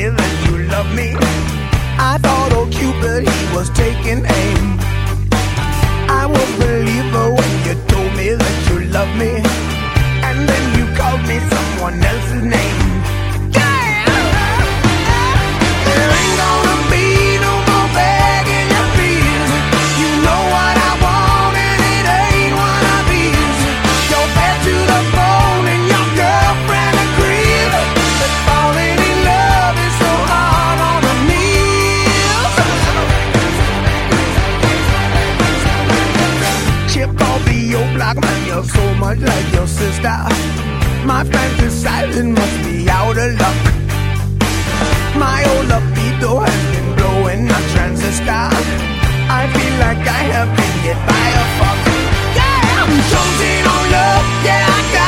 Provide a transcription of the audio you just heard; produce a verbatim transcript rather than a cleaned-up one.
that you love me. I thought old Cupid, he was taking aim. I was a believer when you told me that you love me, and then you called me someone else's name. Yeah! There ain't gonna be no more begging your please. You know what I want and it ain't what I please. You're bad to the bone and your girlfriend agrees, but falling in love is so hard on the knees. Chip off the old block, man, you're so much like your sister. My fantasizing must be out of luck. My old libido has been blowing a transistor. I feel like I have been hit by a fuck. Yeah, I'm chosen on love. Yeah, I got